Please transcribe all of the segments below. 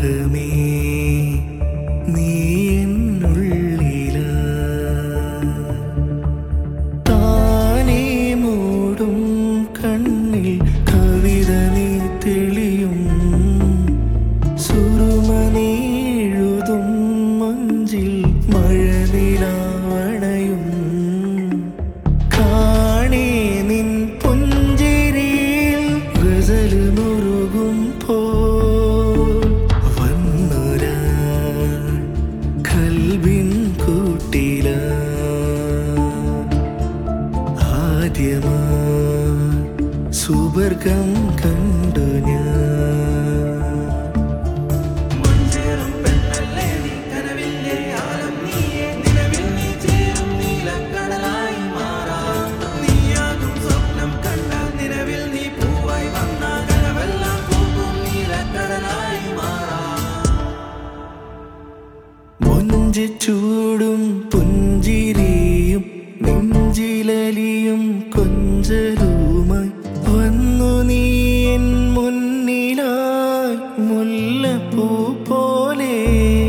മോഹമേ നീ എന്നുള്ളില താനേ മൂടും കണ്ണിൽ കവിത നീ തെളിയും സുറുമനീ എഴുതും മഞ്ചിൽ മഴനിലാവണയും കാണേ നിൻ പുഞ്ചിരിയിൽ ഗസൽ മുറുകും പോൽ വന്നൊരാ കൽബിൻ കൂട്ടില ആദ്യമാ സുവർഗം കണ്ടു ഞാൻ ചൂടും പുഞ്ചിരിയും നെഞ്ചിലലിയും കൊഞ്ചലുമായി വന്നു നീ എൻ മുന്നിലായി മുല്ലപ്പൂ പോലെ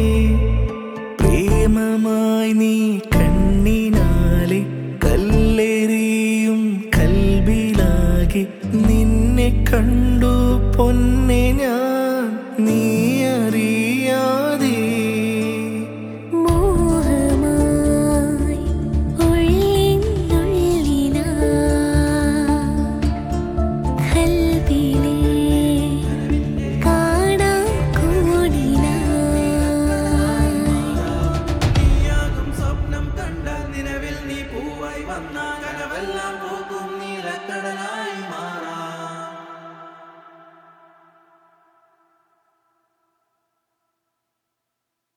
പ്രേമമായി നീ കണ്ണിനാലെ കല്ലെറിയും കൽബിലാകെ നിന്നെ കണ്ടു പൊന്നെ ഞാൻ നീ അറിയാതെ വന്ന കനവെല്ലാം പോകും നീലക്കടലായി മാറി